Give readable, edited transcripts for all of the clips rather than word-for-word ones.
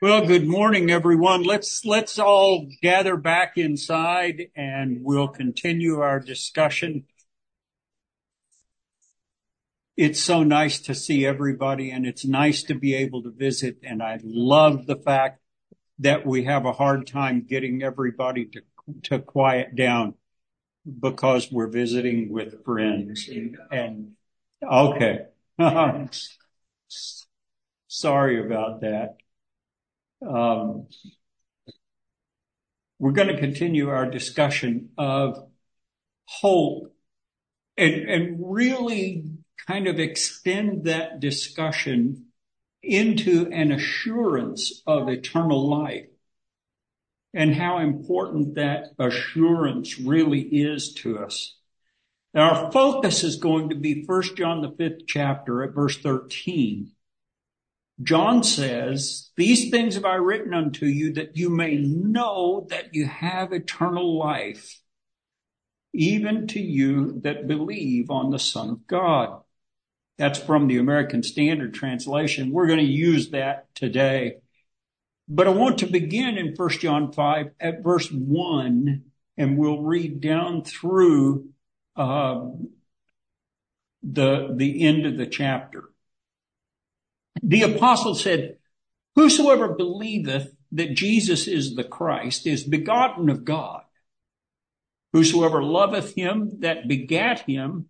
Well, good morning, everyone. Let's all gather back inside and we'll continue our discussion. It's so nice to see everybody, and it's nice to be able to visit. And I love the fact that we have a hard time getting everybody to quiet down because we're visiting with friends. And okay. Sorry about that. We're going to continue our discussion of hope and really kind of extend that discussion into an assurance of eternal life and how important that assurance really is to us. Now, our focus is going to be 1 John, the 5th chapter at verse 13. John says, "These things have I written unto you that you may know that you have eternal life, even to you that believe on the Son of God." That's from the American Standard Translation. We're going to use that today. But I want to begin in 1 John 5 at verse 1, and we'll read down through the end of the chapter. The apostle said, "Whosoever believeth that Jesus is the Christ is begotten of God. Whosoever loveth him that begat him,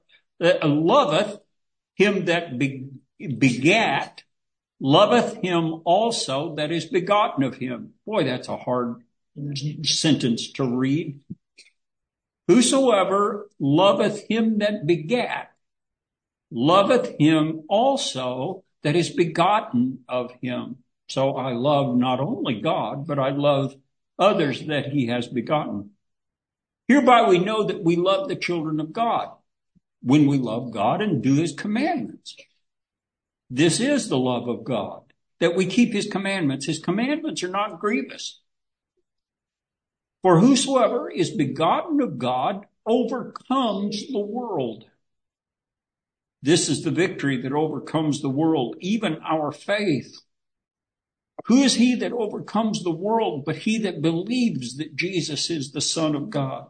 loveth him that begat, loveth him also that is begotten of him." Boy, that's a hard sentence to read. Whosoever loveth him that begat, loveth him also that is begotten of him. So I love not only God, but I love others that he has begotten. Hereby we know that we love the children of God, when we love God and do his commandments. This is the love of God, that we keep his commandments. His commandments are not grievous. For whosoever is begotten of God overcomes the world. This is the victory that overcomes the world, even our faith. Who is he that overcomes the world but he that believes that Jesus is the Son of God?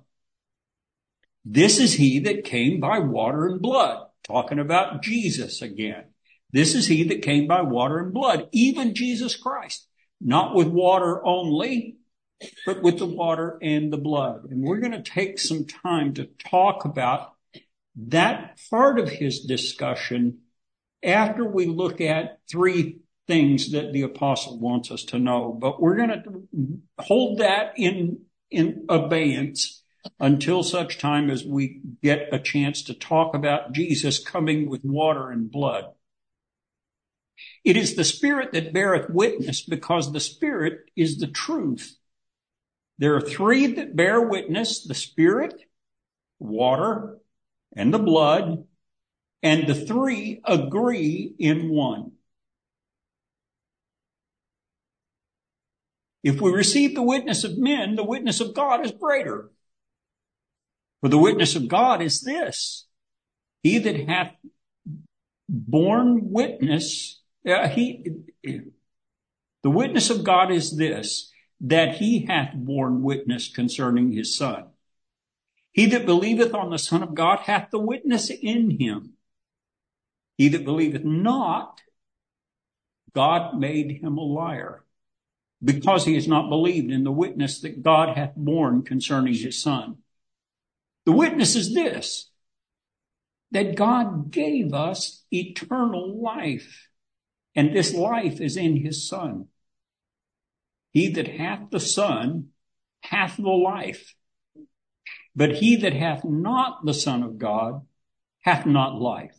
This is he that came by water and blood. Talking about Jesus again. This is he that came by water and blood, even Jesus Christ. Not with water only, but with the water and the blood. And we're going to take some time to talk about that part of his discussion after we look at three things that the apostle wants us to know. But we're going to hold that in abeyance until such time as we get a chance to talk about Jesus coming with water and blood. It is the Spirit that beareth witness, because the Spirit is the truth. There are three that bear witness: the Spirit, water, and the blood, and the three agree in one. If we receive the witness of men, the witness of God is greater. For the witness of God is this: he that hath borne witness, the witness of God is this, that he hath borne witness concerning his Son. He that believeth on the Son of God hath the witness in him. He that believeth not, God made him a liar, because he has not believed in the witness that God hath borne concerning his Son. The witness is this, that God gave us eternal life, and this life is in his Son. He that hath the Son hath the life. But he that hath not the Son of God hath not life.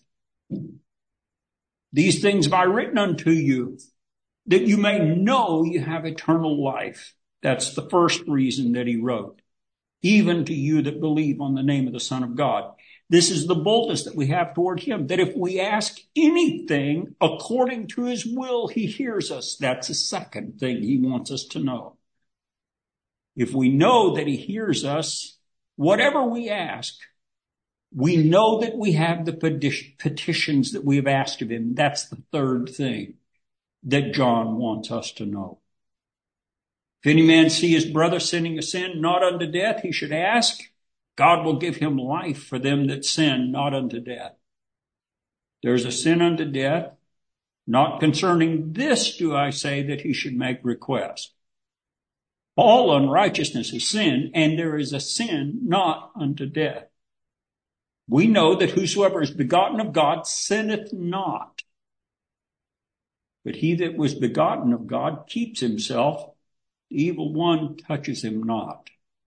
These things have I written unto you, that you may know you have eternal life. That's the first reason that he wrote. Even to you that believe on the name of the Son of God. This is the boldness that we have toward him, that if we ask anything according to his will, he hears us. That's the second thing he wants us to know. If we know that he hears us, whatever we ask, we know that we have the petitions that we have asked of him. That's the third thing. that John wants us to know. If any man see his brother sinning a sin not unto death, he should ask. God will give him life for them that sin not unto death. There's a sin unto death. Not concerning this do I say that he should make request. All unrighteousness is sin, and there is a sin not unto death. We know that whosoever is begotten of God sinneth not. But he that was begotten of God keeps himself. The evil one touches him not.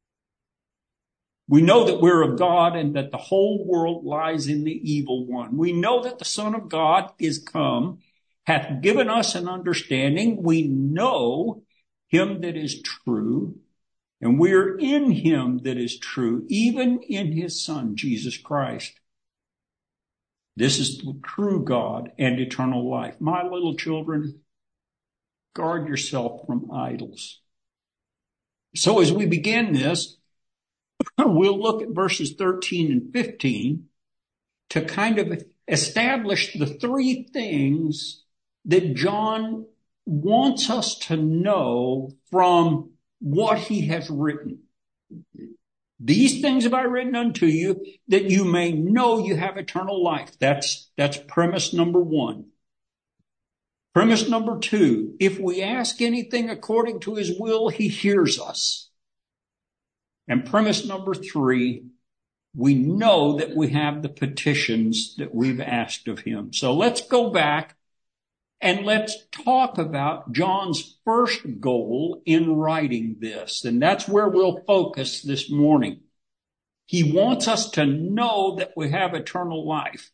We know that we're of God and that the whole world lies in the evil one. We know that the Son of God is come, hath given us an understanding. We know him that is true, and we are in him that is true, even in his Son, Jesus Christ. This is the true God and eternal life. My little children, guard yourself from idols. So as we begin this, we'll look at verses 13 and 15 to kind of establish the three things that John wants us to know from what he has written. These things have I written unto you, that you may know you have eternal life. That's premise number one. Premise number two, if we ask anything according to his will, he hears us. And premise number three, we know that we have the petitions that we've asked of him. So let's go back and let's talk about John's first goal in writing this. And that's where we'll focus this morning. He wants us to know that we have eternal life.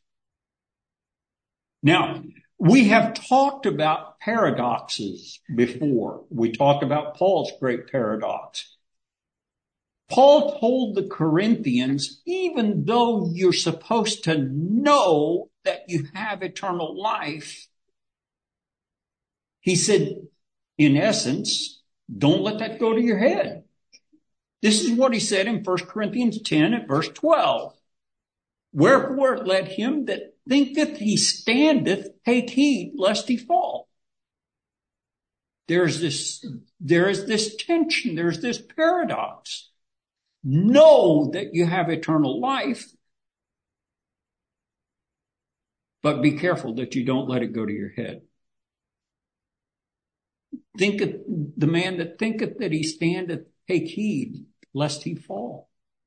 Now, we have talked about paradoxes before. We talked about Paul's great paradox. Paul told the Corinthians, even though you're supposed to know that you have eternal life, he said, in essence, don't let that go to your head. This is what he said in 1 Corinthians 10 at verse 12. Wherefore let him that thinketh he standeth take heed lest he fall. There is this tension, there's this paradox. Know that you have eternal life, but be careful that you don't let it go to your head. The man that thinketh that he standeth, take heed lest he fall.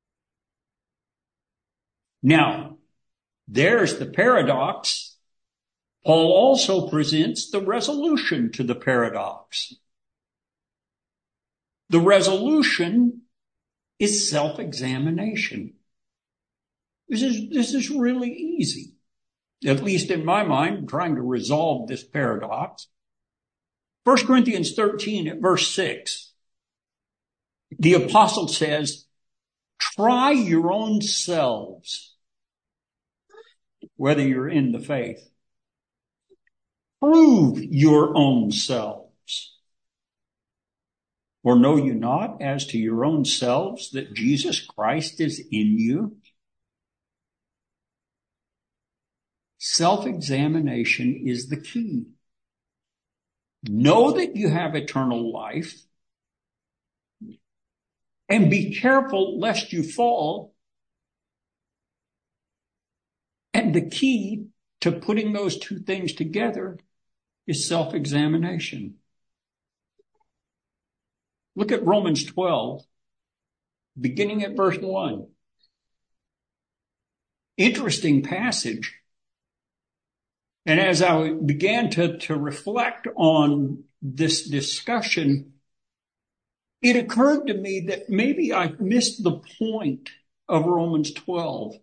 Now, there's the paradox. Paul also presents the resolution to the paradox. The resolution is self-examination. This is really easy, at least in my mind, trying to resolve this paradox. 1 Corinthians 13 at verse 6, the apostle says, try your own selves, whether you're in the faith. Prove your own selves. Or know you not as to your own selves that Jesus Christ is in you? Self-examination is the key. Know that you have eternal life and be careful lest you fall. And the key to putting those two things together is self-examination. Look at Romans 12, beginning at verse 1. Interesting passage. And as I began to reflect on this discussion, it occurred to me that maybe I missed the point of Romans 12.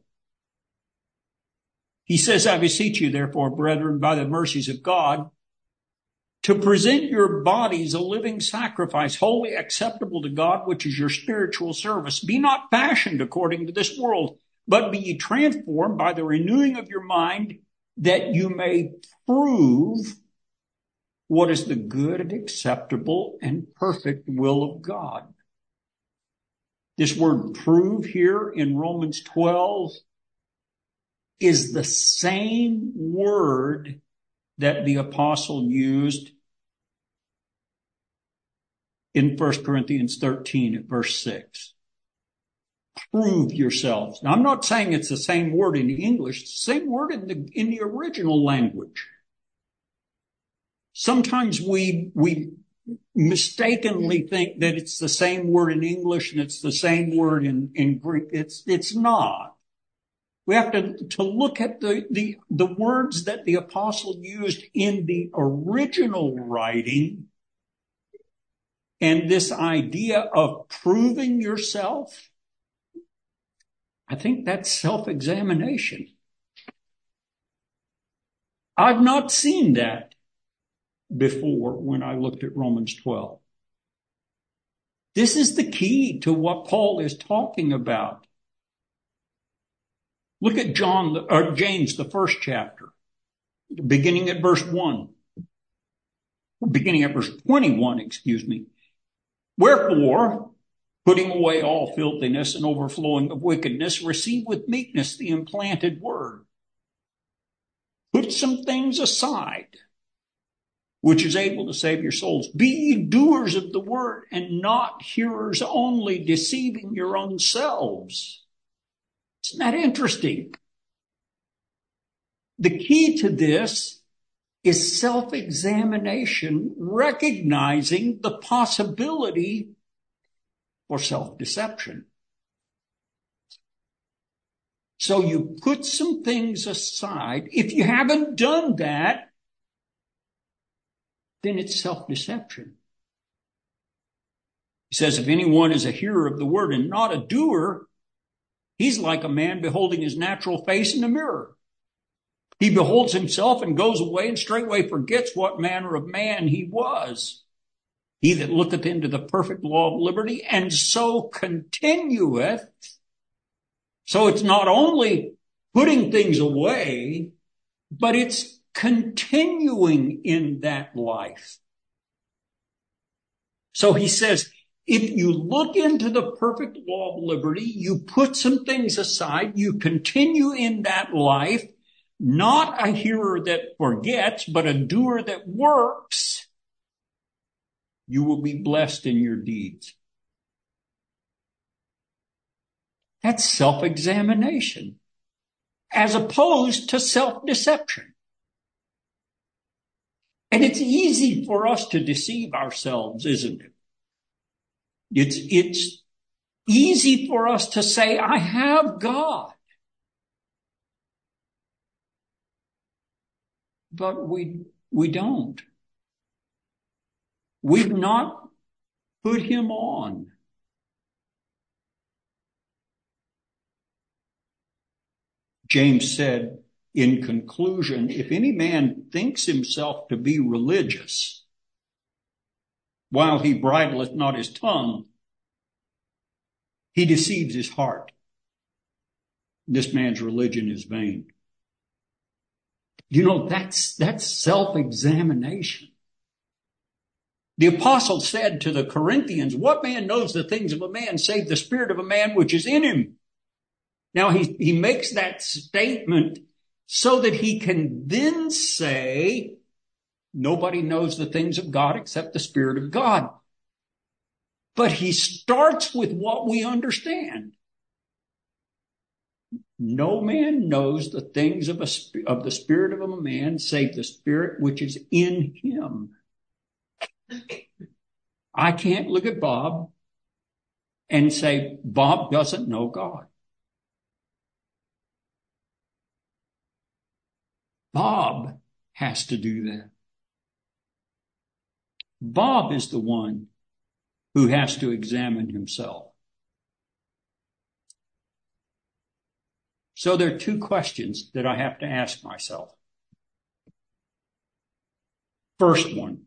He says, I beseech you, therefore, brethren, by the mercies of God, to present your bodies a living sacrifice, wholly acceptable to God, which is your spiritual service. Be not fashioned according to this world, but be ye transformed by the renewing of your mind, that you may prove what is the good and acceptable and perfect will of God. This word prove here in Romans 12 is the same word that the apostle used in 1 Corinthians 13 at verse 6. Prove yourselves. Now, I'm not saying it's the same word in English, it's the same word in the original language. Sometimes we mistakenly think that it's the same word in English and it's the same word in Greek. It's not. We have to look at the words that the apostle used in the original writing, and this idea of proving yourself. I think that's self-examination. I've not seen that before when I looked at Romans 12. This is the key to what Paul is talking about. Look at James, the first chapter, beginning at verse 21, Wherefore, putting away all filthiness and overflowing of wickedness, receive with meekness the implanted word. Put some things aside, which is able to save your souls. Be ye doers of the word, and not hearers only, deceiving your own selves. Isn't that interesting? The key to this is self-examination, recognizing the possibility for self-deception. So you put some things aside. If you haven't done that, then it's self-deception. He says, if anyone is a hearer of the word and not a doer, he's like a man beholding his natural face in a mirror. He beholds himself and goes away and straightway forgets what manner of man he was. He that looketh into the perfect law of liberty and so continueth. So it's not only putting things away, but it's continuing in that life. So he says, if you look into the perfect law of liberty, you put some things aside, you continue in that life, not a hearer that forgets, but a doer that works, you will be blessed in your deeds. That's self-examination, as opposed to self-deception. And it's easy for us to deceive ourselves, isn't it? It's easy for us to say, I have God. But we don't. We've not put him on. James said, in conclusion, if any man thinks himself to be religious, while he bridleth not his tongue, he deceives his heart. This man's religion is vain. You know, that's self-examination. The apostle said to the Corinthians, what man knows the things of a man save the spirit of a man which is in him? Now he makes that statement so that he can then say, nobody knows the things of God except the Spirit of God. But he starts with what we understand. No man knows the things of the spirit of a man save the spirit which is in him. I can't look at Bob and say, Bob doesn't know God. Bob has to do that. Bob is the one who has to examine himself. So there are two questions that I have to ask myself. First one,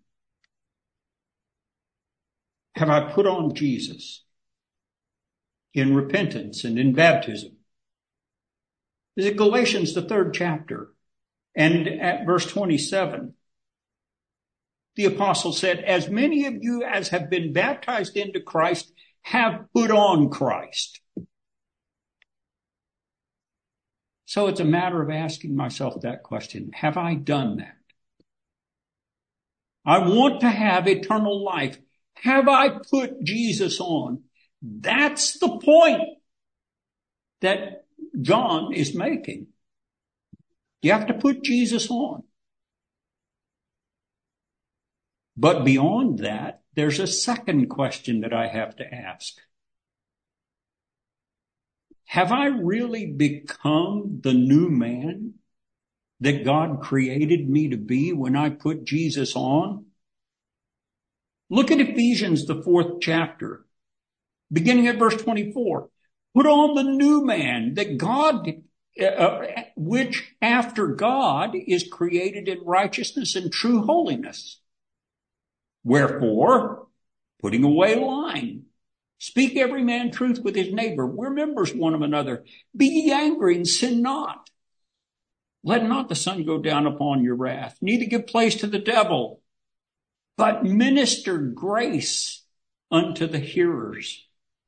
have I put on Jesus in repentance and in baptism? Is it Galatians, the 3rd chapter? And at verse 27, the apostle said, as many of you as have been baptized into Christ have put on Christ. So it's a matter of asking myself that question. Have I done that? I want to have eternal life. Have I put Jesus on? That's the point that John is making. You have to put Jesus on. But beyond that, there's a second question that I have to ask. Have I really become the new man that God created me to be when I put Jesus on? Look at Ephesians, the 4th chapter, beginning at verse 24. Put on the new man that God, which after God is created in righteousness and true holiness. Wherefore, putting away lying, speak every man truth with his neighbor. We're members one of another. Be ye angry and sin not. Let not the sun go down upon your wrath, neither give place to the devil, but minister grace unto the hearers.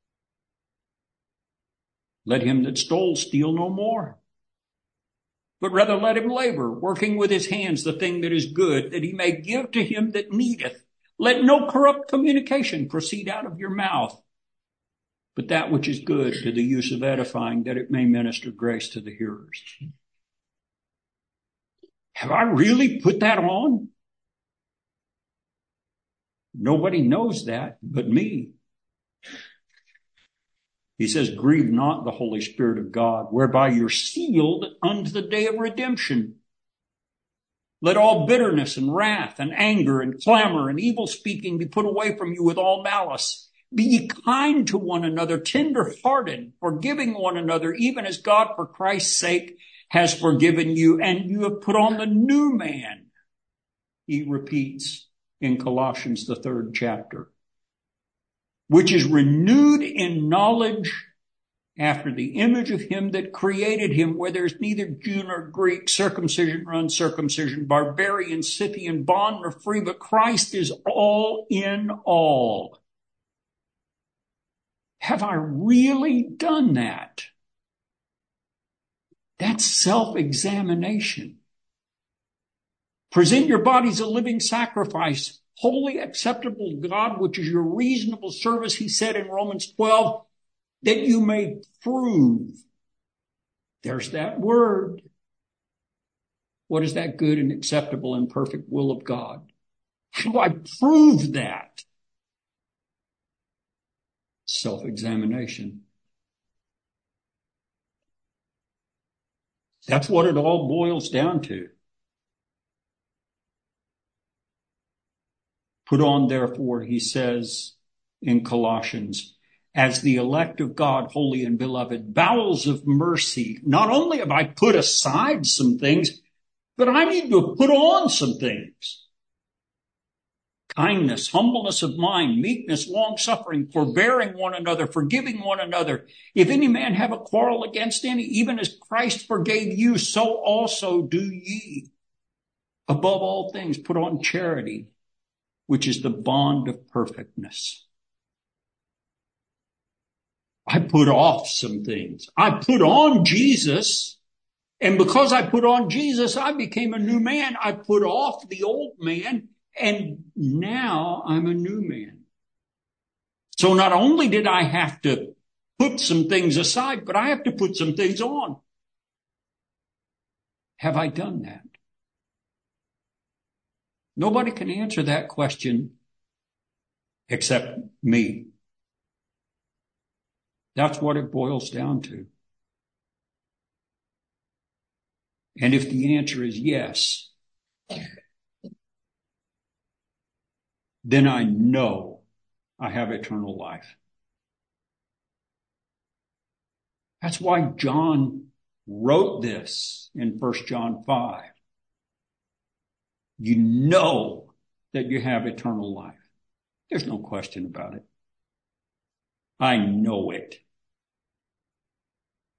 Let him that stole steal no more, but rather let him labor, working with his hands the thing that is good, that he may give to him that needeth. Let no corrupt communication proceed out of your mouth, but that which is good to the use of edifying, that it may minister grace to the hearers. Have I really put that on? Nobody knows that but me. He says, grieve not the Holy Spirit of God, whereby you're sealed unto the day of redemption. Let all bitterness and wrath and anger and clamor and evil speaking be put away from you with all malice. Be ye kind to one another, tender-hearted, forgiving one another, even as God for Christ's sake has forgiven you. And you have put on the new man, he repeats in Colossians, the 3rd chapter, which is renewed in knowledge after the image of him that created him, where there's neither Jew nor Greek, circumcision or uncircumcision, barbarian, Scythian, bond nor free, but Christ is all in all. Have I really done that? That's self-examination. Present your bodies a living sacrifice, wholly acceptable to God, which is your reasonable service, he said in Romans 12, that you may prove. There's that word. What is that good and acceptable and perfect will of God? How do I prove that? Self-examination. That's what it all boils down to. Put on, therefore, he says in Colossians, as the elect of God, holy and beloved, bowels of mercy. Not only have I put aside some things, but I need to put on some things. Kindness, humbleness of mind, meekness, long-suffering, forbearing one another, forgiving one another. If any man have a quarrel against any, even as Christ forgave you, so also do ye. Above all things, put on charity, which is the bond of perfectness. I put off some things. I put on Jesus, and because I put on Jesus, I became a new man. I put off the old man, and now I'm a new man. So not only did I have to put some things aside, but I have to put some things on. Have I done that? Nobody can answer that question except me. That's what it boils down to. And if the answer is yes, then I know I have eternal life. That's why John wrote this in 1 John 5. You know that you have eternal life. There's no question about it. I know it.